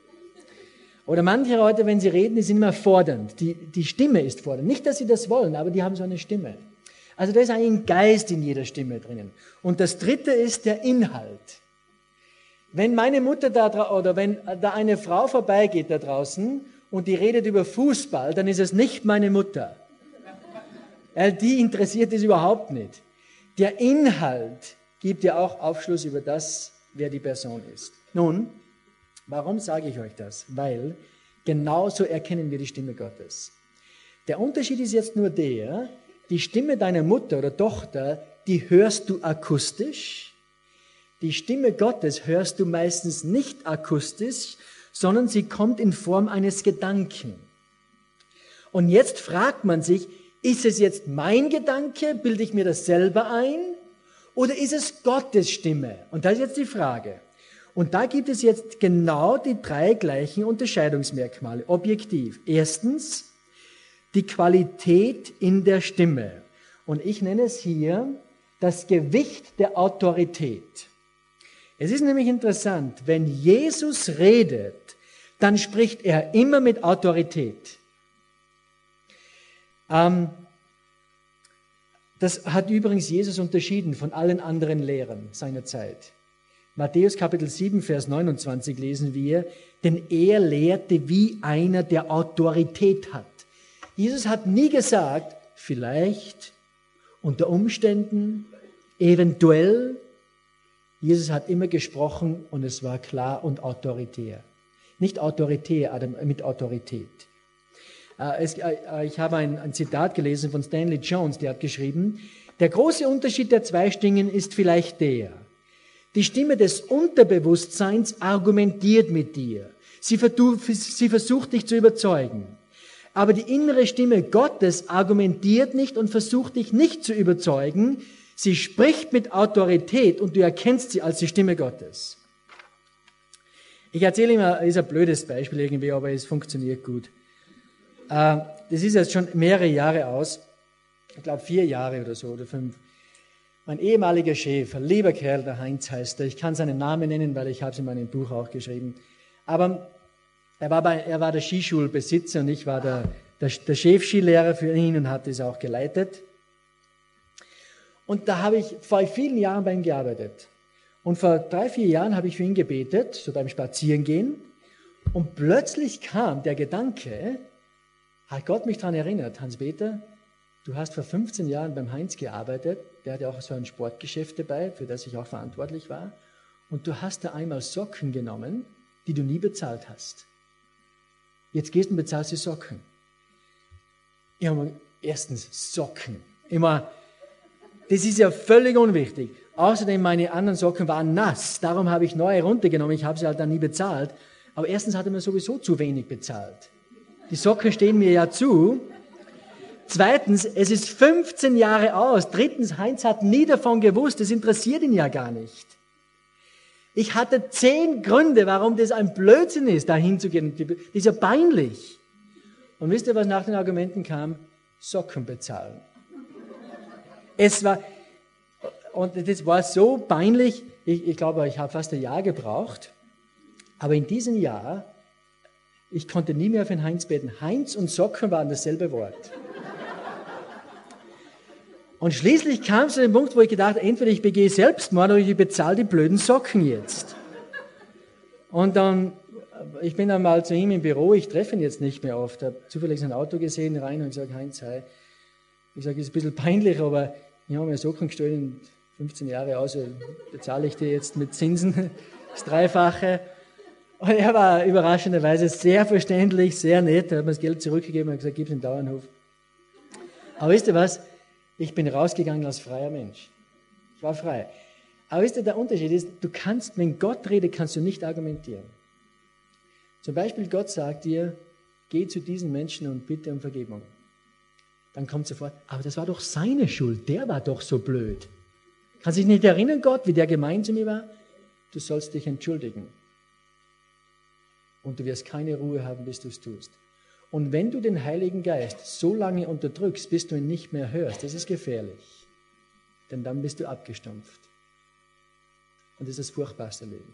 Oder manche Leute, wenn sie reden, die sind immer fordernd. Die, die Stimme ist fordernd. Nicht, dass sie das wollen, aber die haben so eine Stimme. Also da ist ein Geist in jeder Stimme drinnen. Und das Dritte ist der Inhalt. Wenn meine Mutter da, oder wenn da eine Frau vorbeigeht da draußen und die redet über Fußball, dann ist es nicht meine Mutter. Weil die interessiert es überhaupt nicht. Der Inhalt gibt ja auch Aufschluss über das, wer die Person ist. Nun, warum sage ich euch das? Weil genauso erkennen wir die Stimme Gottes. Der Unterschied ist jetzt nur der, die Stimme deiner Mutter oder Tochter, die hörst du akustisch. Die Stimme Gottes hörst du meistens nicht akustisch, sondern sie kommt in Form eines Gedanken. Und jetzt fragt man sich, ist es jetzt mein Gedanke, bilde ich mir das selber ein? Oder ist es Gottes Stimme? Und das ist jetzt die Frage. Und da gibt es jetzt genau die drei gleichen Unterscheidungsmerkmale, objektiv. Erstens, die Qualität in der Stimme. Und ich nenne es hier das Gewicht der Autorität. Es ist nämlich interessant, wenn Jesus redet, dann spricht er immer mit Autorität. Ähm, Das hat übrigens Jesus unterschieden von allen anderen Lehrern seiner Zeit. Matthäus Kapitel sieben, Vers neunundzwanzig lesen wir, denn er lehrte wie einer, der Autorität hat. Jesus hat nie gesagt, vielleicht, unter Umständen, eventuell. Jesus hat immer gesprochen und es war klar und autoritär. Nicht autoritär, aber mit Autorität. Ich habe ein Zitat gelesen von Stanley Jones, der hat geschrieben, der große Unterschied der zwei Stimmen ist vielleicht der, die Stimme des Unterbewusstseins argumentiert mit dir. Sie versucht dich zu überzeugen. Aber die innere Stimme Gottes argumentiert nicht und versucht dich nicht zu überzeugen. Sie spricht mit Autorität und du erkennst sie als die Stimme Gottes. Ich erzähle immer, ist ein blödes Beispiel irgendwie, aber es funktioniert gut. Das ist jetzt schon mehrere Jahre aus, ich glaube vier Jahre oder so oder fünf. Mein ehemaliger Chef, ein lieber Kerl, der Heinz heißt er, ich kann seinen Namen nennen, weil ich habe es in meinem Buch auch geschrieben, aber er war, bei, er war der Skischulbesitzer und ich war der, der, der Chefskilehrer für ihn und hatte es auch geleitet. Und da habe ich vor vielen Jahren bei ihm gearbeitet. Und vor drei, vier Jahren habe ich für ihn gebetet, so beim Spazierengehen, und plötzlich kam der Gedanke, hat Gott mich daran erinnert, Hans-Peter, du hast vor fünfzehn Jahren beim Heinz gearbeitet, der hatte auch so ein Sportgeschäft dabei, für das ich auch verantwortlich war, und du hast da einmal Socken genommen, die du nie bezahlt hast. Jetzt gehst du und bezahlst die Socken. Ich habe erstens Socken. Immer, das ist ja völlig unwichtig. Außerdem, meine anderen Socken waren nass. Darum habe ich neue runtergenommen. Ich habe sie halt dann nie bezahlt. Aber erstens hat er mir sowieso zu wenig bezahlt. Die Socken stehen mir ja zu. Zweitens, es ist fünfzehn Jahre aus. Drittens, Heinz hat nie davon gewusst. Das interessiert ihn ja gar nicht. Ich hatte zehn Gründe, warum das ein Blödsinn ist, da hinzugehen. Das ist ja peinlich. Und wisst ihr, was nach den Argumenten kam? Socken bezahlen. Es war, und das war so peinlich, ich, ich glaube, ich habe fast ein Jahr gebraucht, aber in diesem Jahr, ich konnte nie mehr auf den Heinz beten. Heinz und Socken waren dasselbe Wort. Und schließlich kam es zu dem Punkt, wo ich gedacht habe, entweder ich begehe Selbstmord oder ich bezahle die blöden Socken jetzt. Und dann, ich bin dann mal zu ihm im Büro, ich treffe ihn jetzt nicht mehr oft, habe zufällig sein Auto gesehen, rein und gesagt, Heinz, hi. Ich sage, es ist ein bisschen peinlich, aber ich habe mir Socken gestohlen, fünfzehn Jahre aus, bezahle ich dir jetzt mit Zinsen das Dreifache. Und er war überraschenderweise sehr verständlich, sehr nett, er hat mir das Geld zurückgegeben und gesagt, gib es in den Bauernhof. Aber wisst ihr was? Ich bin rausgegangen als freier Mensch. Ich war frei. Aber wisst ihr, der Unterschied ist, du kannst, wenn Gott redet, kannst du nicht argumentieren. Zum Beispiel, Gott sagt dir, geh zu diesen Menschen und bitte um Vergebung. Dann kommt sofort, aber das war doch seine Schuld, der war doch so blöd. Kannst du dich nicht erinnern, Gott, wie der gemein zu mir war? Du sollst dich entschuldigen. Und du wirst keine Ruhe haben, bis du es tust. Und wenn du den Heiligen Geist so lange unterdrückst, bis du ihn nicht mehr hörst, das ist gefährlich. Denn dann bist du abgestumpft. Und das ist das furchtbarste Leben.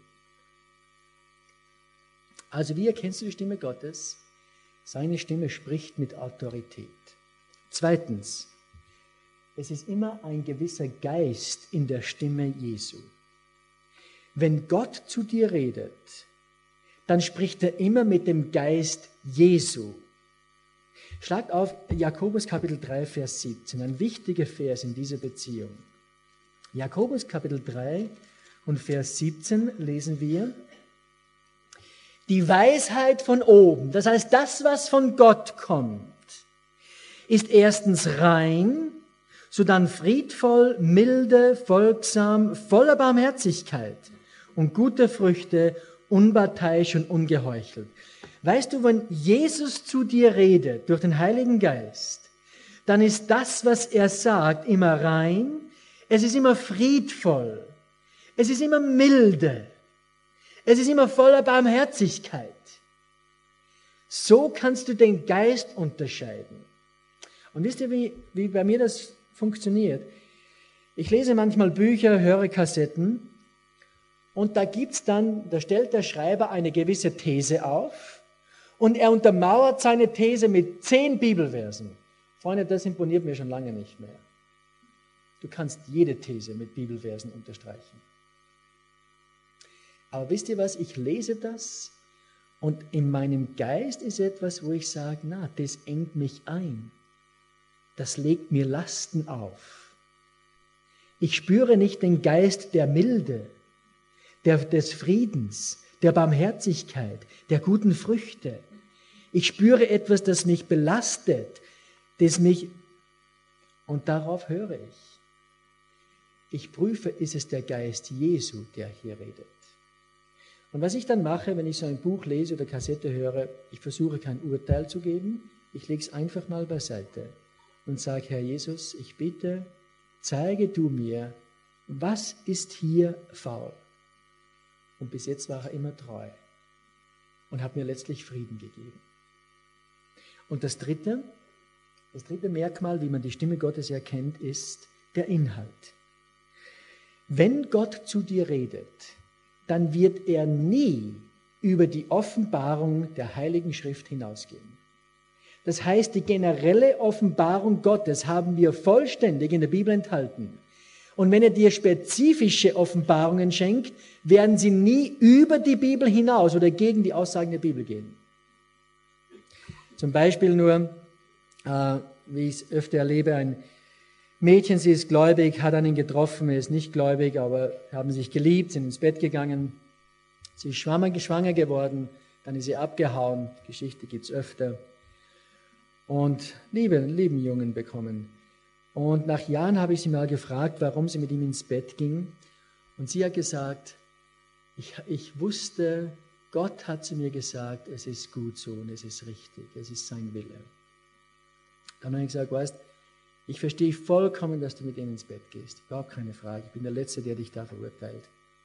Also wie erkennst du die Stimme Gottes? Seine Stimme spricht mit Autorität. Zweitens, es ist immer ein gewisser Geist in der Stimme Jesu. Wenn Gott zu dir redet, dann spricht er immer mit dem Geist Jesu. Schlagt auf Jakobus Kapitel drei, Vers siebzehn, ein wichtiger Vers in dieser Beziehung. Jakobus Kapitel drei und Vers siebzehn lesen wir: Die Weisheit von oben, das heißt das, was von Gott kommt, ist erstens rein, sodann friedvoll, milde, folgsam, voller Barmherzigkeit und guter Früchte, unparteiisch und ungeheuchelt. Weißt du, wenn Jesus zu dir redet durch den Heiligen Geist, dann ist das, was er sagt, immer rein, es ist immer friedvoll, es ist immer milde, es ist immer voller Barmherzigkeit. So kannst du den Geist unterscheiden. Und wisst ihr, wie, wie bei mir das funktioniert? Ich lese manchmal Bücher, höre Kassetten und da gibt's dann, da stellt der Schreiber eine gewisse These auf und er untermauert seine These mit zehn Bibelversen. Freunde, das imponiert mir schon lange nicht mehr. Du kannst jede These mit Bibelversen unterstreichen. Aber wisst ihr was, ich lese das und in meinem Geist ist etwas, wo ich sage, na, das engt mich ein. Das legt mir Lasten auf. Ich spüre nicht den Geist der Milde, der, des Friedens, der Barmherzigkeit, der guten Früchte. Ich spüre etwas, das mich belastet, das mich, und darauf höre ich. Ich prüfe, ist es der Geist Jesu, der hier redet. Und was ich dann mache, wenn ich so ein Buch lese oder Kassette höre, ich versuche kein Urteil zu geben, ich lege es einfach mal beiseite und sage, Herr Jesus, ich bitte, zeige du mir, was ist hier faul? Und bis jetzt war er immer treu und hat mir letztlich Frieden gegeben. Und das dritte, das dritte Merkmal, wie man die Stimme Gottes erkennt, ist der Inhalt. Wenn Gott zu dir redet, dann wird er nie über die Offenbarung der Heiligen Schrift hinausgehen. Das heißt, die generelle Offenbarung Gottes haben wir vollständig in der Bibel enthalten. Und wenn er dir spezifische Offenbarungen schenkt, werden sie nie über die Bibel hinaus oder gegen die Aussagen der Bibel gehen. Zum Beispiel nur, äh, wie ich es öfter erlebe, ein Mädchen, sie ist gläubig, hat einen getroffen, er ist nicht gläubig, aber haben sich geliebt, sind ins Bett gegangen. Sie ist schwanger, schwanger geworden, dann ist sie abgehauen. Geschichte gibt's öfter. und lieben, lieben Jungen bekommen. Und nach Jahren habe ich sie mal gefragt, warum sie mit ihm ins Bett ging. Und sie hat gesagt, ich, ich wusste, Gott hat zu mir gesagt, es ist gut so und es ist richtig, es ist sein Wille. Dann habe ich gesagt, weißt, ich verstehe vollkommen, dass du mit ihm ins Bett gehst. Überhaupt keine Frage, ich bin der Letzte, der dich da verurteilt.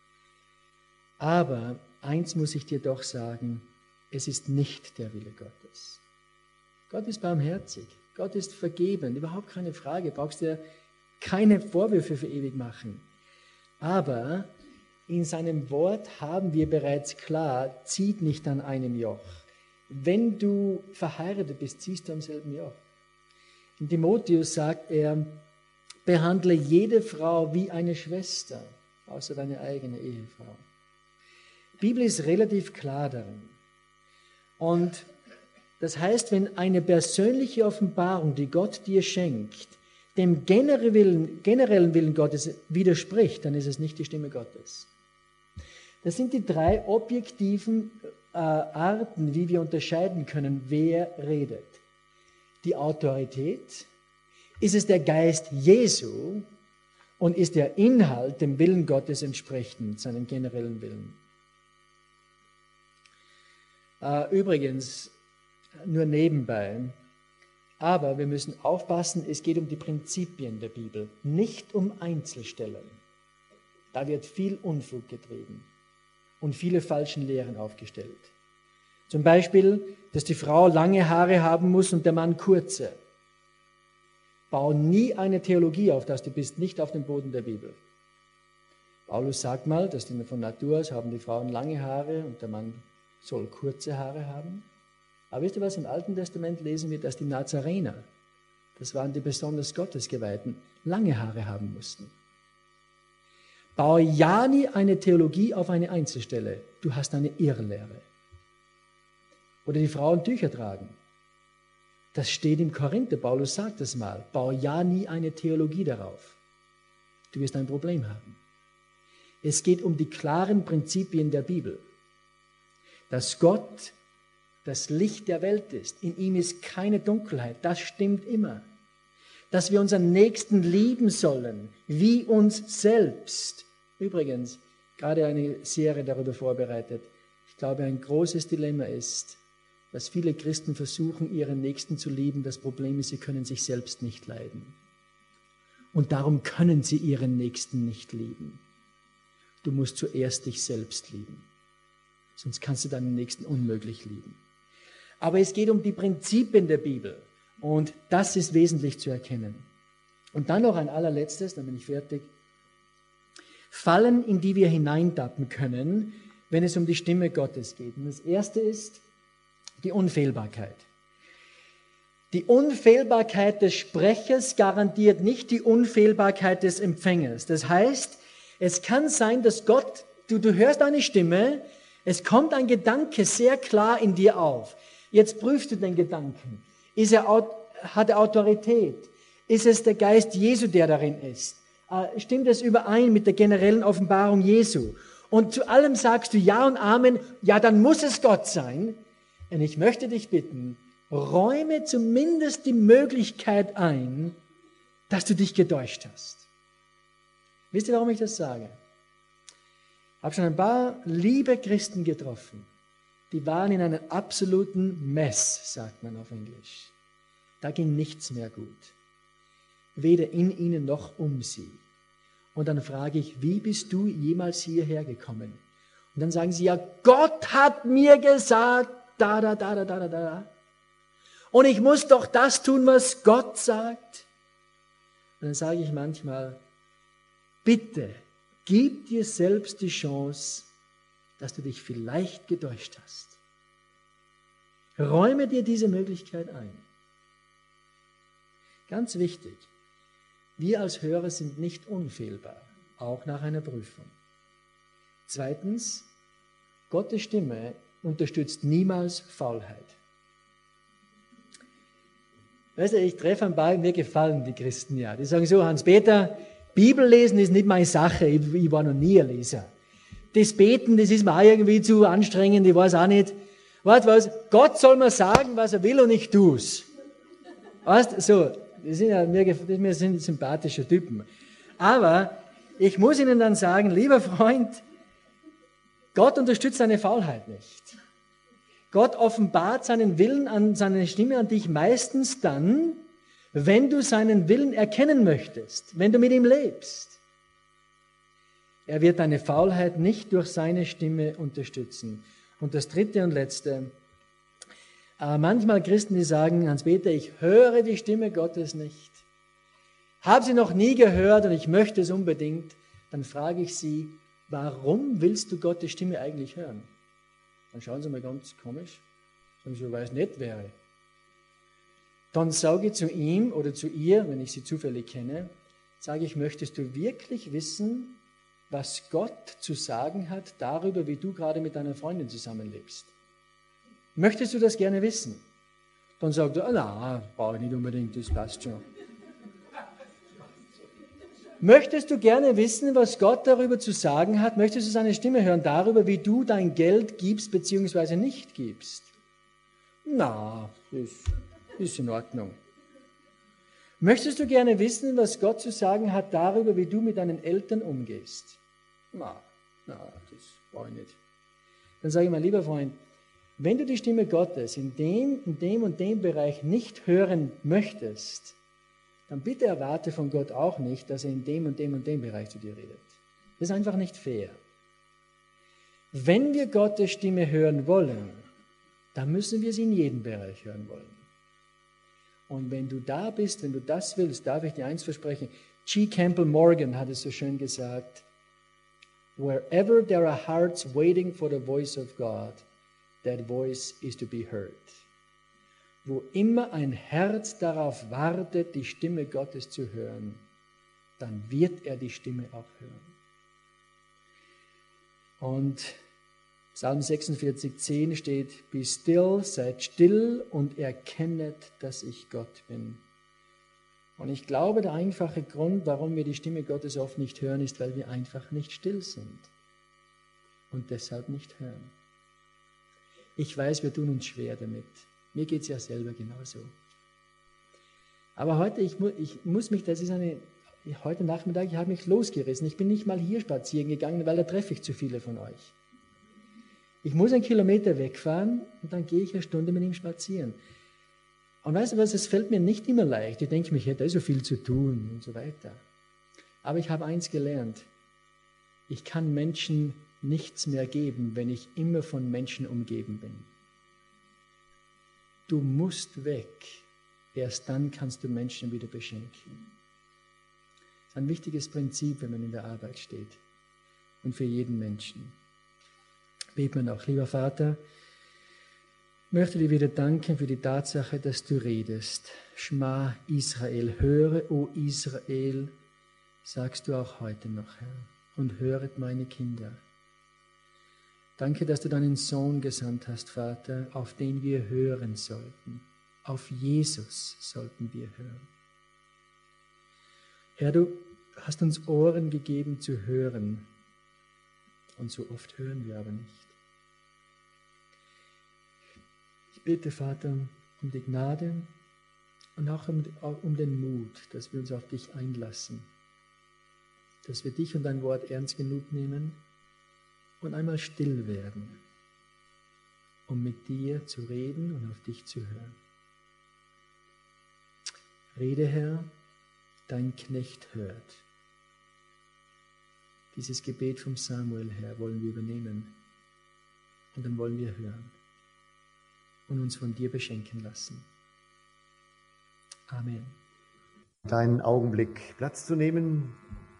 Aber eins muss ich dir doch sagen, es ist nicht der Wille Gottes. Gott ist barmherzig, Gott ist vergebend, überhaupt keine Frage, brauchst dir keine Vorwürfe für ewig machen. Aber in seinem Wort haben wir bereits klar, zieht nicht an einem Joch. Wenn du verheiratet bist, ziehst du am selben Joch. In Timotheus sagt er, behandle jede Frau wie eine Schwester, außer deine eigene Ehefrau. Die Bibel ist relativ klar darin. Und das heißt, wenn eine persönliche Offenbarung, die Gott dir schenkt, dem generellen Willen, generellen Willen Gottes widerspricht, dann ist es nicht die Stimme Gottes. Das sind die drei objektiven äh, Arten, wie wir unterscheiden können, wer redet. Die Autorität, ist es der Geist Jesu und ist der Inhalt dem Willen Gottes entsprechend, seinem generellen Willen. Äh, übrigens, nur nebenbei, aber wir müssen aufpassen, es geht um die Prinzipien der Bibel, nicht um Einzelstellen. Da wird viel Unfug getrieben und viele falsche Lehren aufgestellt. Zum Beispiel, dass die Frau lange Haare haben muss und der Mann kurze. Bau nie eine Theologie auf, dass du bist nicht auf dem Boden der Bibel. Paulus sagt mal, dass die von Natur aus haben die Frauen lange Haare und der Mann soll kurze Haare haben. Aber wisst ihr was, im Alten Testament lesen wir, dass die Nazarener, das waren die besonders Gottesgeweihten, lange Haare haben mussten. Baue ja nie eine Theologie auf eine Einzelstelle. Du hast eine Irrlehre. Oder die Frauen Tücher tragen. Das steht im Korinther, Paulus sagt das mal. Baue ja nie eine Theologie darauf. Du wirst ein Problem haben. Es geht um die klaren Prinzipien der Bibel. Dass Gott das Licht der Welt ist. In ihm ist keine Dunkelheit. Das stimmt immer. Dass wir unseren Nächsten lieben sollen, wie uns selbst. Übrigens, gerade eine Serie darüber vorbereitet. Ich glaube, ein großes Dilemma ist, dass viele Christen versuchen, ihren Nächsten zu lieben. Das Problem ist, sie können sich selbst nicht leiden. Und darum können sie ihren Nächsten nicht lieben. Du musst zuerst dich selbst lieben. Sonst kannst du deinen Nächsten unmöglich lieben. Aber es geht um die Prinzipien der Bibel. Und das ist wesentlich zu erkennen. Und dann noch ein allerletztes, dann bin ich fertig. Fallen, in die wir hineintappen können, wenn es um die Stimme Gottes geht. Und das erste ist die Unfehlbarkeit. Die Unfehlbarkeit des Sprechers garantiert nicht die Unfehlbarkeit des Empfängers. Das heißt, es kann sein, dass Gott, du, du hörst eine Stimme, es kommt ein Gedanke sehr klar in dir auf. Jetzt prüfst du den Gedanken. Ist er, hat er Autorität? Ist es der Geist Jesu, der darin ist? Stimmt es überein mit der generellen Offenbarung Jesu? Und zu allem sagst du Ja und Amen, ja, dann muss es Gott sein. Und ich möchte dich bitten, räume zumindest die Möglichkeit ein, dass du dich getäuscht hast. Wisst ihr, warum ich das sage? Ich habe schon ein paar liebe Christen getroffen, die waren in einem absoluten Mess, sagt man auf Englisch. Da ging nichts mehr gut. Weder in ihnen noch um sie. Und dann frage ich, wie bist du jemals hierher gekommen? Und dann sagen sie, ja, Gott hat mir gesagt, da, da, da, da, da, da, da. Und ich muss doch das tun, was Gott sagt. Und dann sage ich manchmal, bitte, gib dir selbst die Chance, dass du dich vielleicht getäuscht hast. Räume dir diese Möglichkeit ein. Ganz wichtig, wir als Hörer sind nicht unfehlbar, auch nach einer Prüfung. Zweitens, Gottes Stimme unterstützt niemals Faulheit. Weißt du, ich treffe ein paar, mir gefallen die Christen ja. Die sagen so, Hans-Peter, Bibel lesen ist nicht meine Sache, ich, ich war noch nie ein Leser. Das Beten, das ist mir auch irgendwie zu anstrengend, ich weiß auch nicht. Warte was, Gott soll mir sagen, was er will und ich tue es. Weißt, so, das sind ja mir, wir sind sympathische Typen. Aber ich muss Ihnen dann sagen, lieber Freund, Gott unterstützt deine Faulheit nicht. Gott offenbart seinen Willen an, seine Stimme an dich meistens dann, wenn du seinen Willen erkennen möchtest, wenn du mit ihm lebst. Er wird deine Faulheit nicht durch seine Stimme unterstützen. Und das dritte und letzte, äh, manchmal Christen, die sagen, Hans-Peter, ich höre die Stimme Gottes nicht. Habe sie noch nie gehört und ich möchte es unbedingt. Dann frage ich sie, warum willst du Gottes Stimme eigentlich hören? Dann schauen sie mal ganz komisch, sagen sie, weil es nett wäre. Dann sage ich zu ihm oder zu ihr, wenn ich sie zufällig kenne, sage ich, möchtest du wirklich wissen, was Gott zu sagen hat darüber, wie du gerade mit deiner Freundin zusammenlebst? Möchtest du das gerne wissen? Dann sagt er, na, brauche ich nicht unbedingt, das passt schon. Möchtest du gerne wissen, was Gott darüber zu sagen hat? Möchtest du seine Stimme hören darüber, wie du dein Geld gibst bzw. nicht gibst? Na, das ist in Ordnung. Möchtest du gerne wissen, was Gott zu sagen hat darüber, wie du mit deinen Eltern umgehst? Na, na, das brauche ich nicht. Dann sage ich mal, lieber Freund, wenn du die Stimme Gottes in dem, in dem und dem Bereich nicht hören möchtest, dann bitte erwarte von Gott auch nicht, dass er in dem und dem und dem Bereich zu dir redet. Das ist einfach nicht fair. Wenn wir Gottes Stimme hören wollen, dann müssen wir sie in jedem Bereich hören wollen. Und wenn du da bist, wenn du das willst, darf ich dir eins versprechen. G. Campbell Morgan hat es so schön gesagt, wherever there are hearts waiting for the voice of God, that voice is to be heard. Wo immer ein Herz darauf wartet, die Stimme Gottes zu hören, dann wird er die Stimme auch hören. Und Psalm sechsundvierzig, zehn steht, Be still, seid still und erkennet, dass ich Gott bin. Und ich glaube, der einfache Grund, warum wir die Stimme Gottes oft nicht hören, ist, weil wir einfach nicht still sind und deshalb nicht hören. Ich weiß, wir tun uns schwer damit. Mir geht es ja selber genauso. Aber heute, ich, mu ich muss mich, das ist eine, heute Nachmittag, ich habe mich losgerissen. Ich bin nicht mal hier spazieren gegangen, weil da treffe ich zu viele von euch. Ich muss einen Kilometer wegfahren und dann gehe ich eine Stunde mit ihm spazieren. Und weißt du was, es fällt mir nicht immer leicht. Ich denke, ich hätte so viel zu tun und so weiter. Aber ich habe eins gelernt. Ich kann Menschen nichts mehr geben, wenn ich immer von Menschen umgeben bin. Du musst weg. Erst dann kannst du Menschen wieder beschenken. Das ist ein wichtiges Prinzip, wenn man in der Arbeit steht. Und für jeden Menschen. Beten wir noch. Lieber Vater, ich möchte dir wieder danken für die Tatsache, dass du redest. Schma Israel, höre, o Israel, sagst du auch heute noch, Herr. Und höret meine Kinder. Danke, dass du deinen Sohn gesandt hast, Vater, auf den wir hören sollten. Auf Jesus sollten wir hören. Herr, du hast uns Ohren gegeben zu hören. Und so oft hören wir aber nicht. Ich bitte, Vater, um die Gnade und auch um, um den Mut, dass wir uns auf dich einlassen. Dass wir dich und dein Wort ernst genug nehmen und einmal still werden, um mit dir zu reden und auf dich zu hören. Rede, Herr, dein Knecht hört. Dieses Gebet vom Samuel, Herr, wollen wir übernehmen und dann wollen wir hören und uns von dir beschenken lassen. Amen. Einen Augenblick Platz zu nehmen.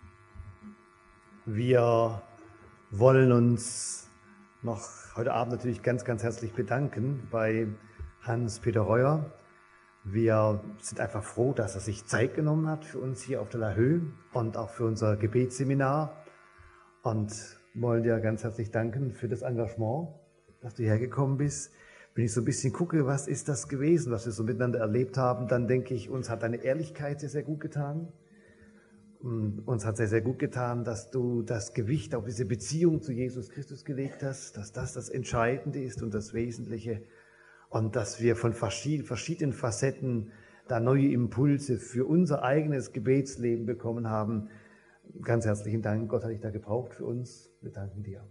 Wir wollen uns noch heute Abend natürlich ganz, ganz herzlich bedanken bei Hans-Peter Reuer. Wir sind einfach froh, dass er sich Zeit genommen hat für uns hier auf der La Höhe und auch für unser Gebetsseminar. Und wollen dir ganz herzlich danken für das Engagement, dass du hergekommen bist. Wenn ich so ein bisschen gucke, was ist das gewesen, was wir so miteinander erlebt haben, dann denke ich, uns hat deine Ehrlichkeit sehr, sehr gut getan. Und uns hat sehr, sehr gut getan, dass du das Gewicht auf diese Beziehung zu Jesus Christus gelegt hast, dass das das Entscheidende ist und das Wesentliche und dass wir von verschiedenen Facetten da neue Impulse für unser eigenes Gebetsleben bekommen haben. Ganz herzlichen Dank. Gott hat dich da gebraucht für uns. Wir danken dir.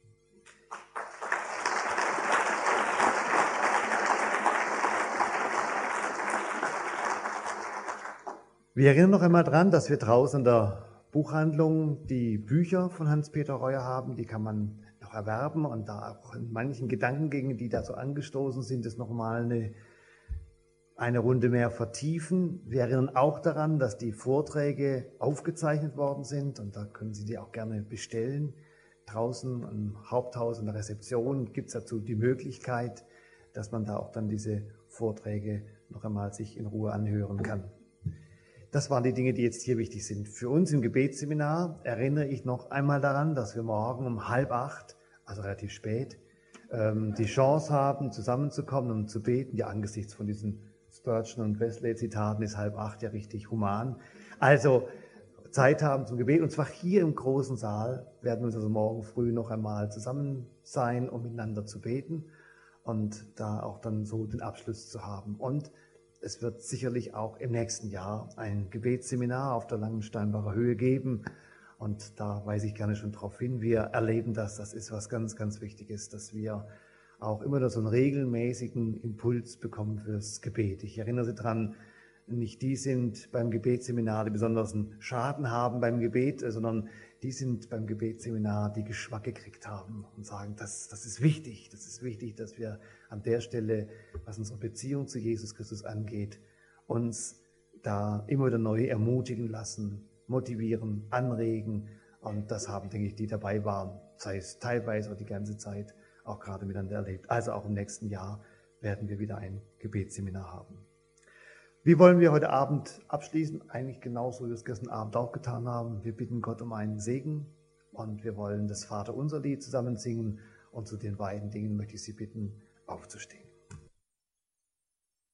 Wir erinnern noch einmal dran, dass wir draußen in der Buchhandlung die Bücher von Hans-Peter Reuer haben. Die kann man noch erwerben und da auch in manchen Gedankengängen, die da so angestoßen sind, ist nochmal eine, eine Runde mehr vertiefen. Wir erinnern auch daran, dass die Vorträge aufgezeichnet worden sind und da können Sie die auch gerne bestellen. Draußen im Haupthaus in der Rezeption gibt es dazu die Möglichkeit, dass man da auch dann diese Vorträge noch einmal sich in Ruhe anhören kann. Das waren die Dinge, die jetzt hier wichtig sind. Für uns im Gebetsseminar erinnere ich noch einmal daran, dass wir morgen um halb acht, also relativ spät, die Chance haben, zusammenzukommen und zu beten. Ja, angesichts von diesen Spurgeon und Wesley-Zitaten ist halb acht ja richtig human. Also Zeit haben zum Gebet, und zwar hier im großen Saal werden wir uns also morgen früh noch einmal zusammen sein, um miteinander zu beten und da auch dann so den Abschluss zu haben. Und es wird sicherlich auch im nächsten Jahr ein Gebetsseminar auf der Langensteinbacher Höhe geben. Und da weise ich gerne schon drauf hin. Wir erleben das. Das ist was ganz, ganz Wichtiges, dass wir auch immer so einen regelmäßigen Impuls bekommen fürs Gebet. Ich erinnere Sie daran, nicht die sind beim Gebetsseminar, die besonderen Schaden haben beim Gebet, sondern die sind beim Gebetsseminar, die Geschmack gekriegt haben und sagen, das, das ist wichtig, das ist wichtig, dass wir an der Stelle, was unsere Beziehung zu Jesus Christus angeht, uns da immer wieder neu ermutigen lassen, motivieren, anregen. Und das haben, denke ich, die dabei waren, sei es teilweise oder die ganze Zeit, auch gerade miteinander erlebt. Also auch im nächsten Jahr werden wir wieder ein Gebetsseminar haben. Wie wollen wir heute Abend abschließen? Eigentlich genauso, wie wir es gestern Abend auch getan haben. Wir bitten Gott um einen Segen und wir wollen das Vaterunser Lied zusammen singen. Und zu den beiden Dingen möchte ich Sie bitten, aufzustehen.